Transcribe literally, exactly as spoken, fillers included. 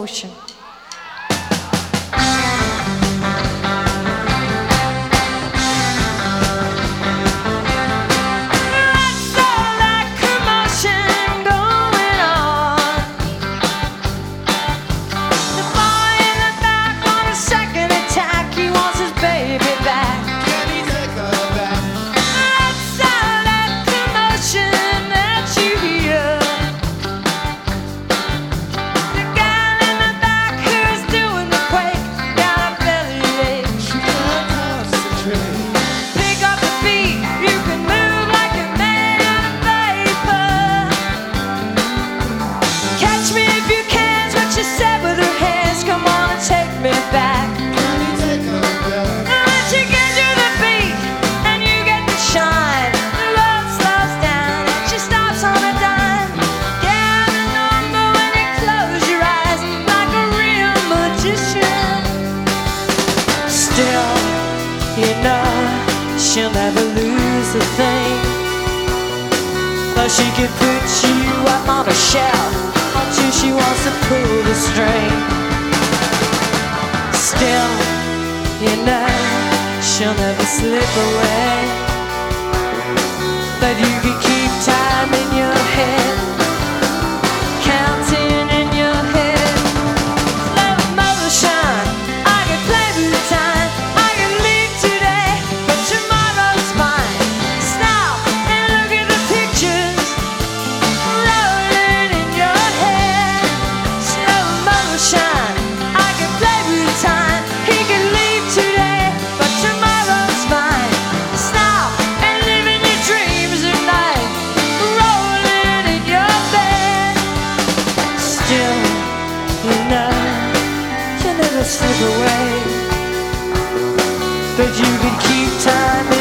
motion. You know, she'll never lose a thing. But she can put you up on a shelf until she wants to pull the string. Still, you know, she'll never slip away. But you can keep time in your head, counting in your head. Slow motion, I can play with the time. Slip away, but you can keep time.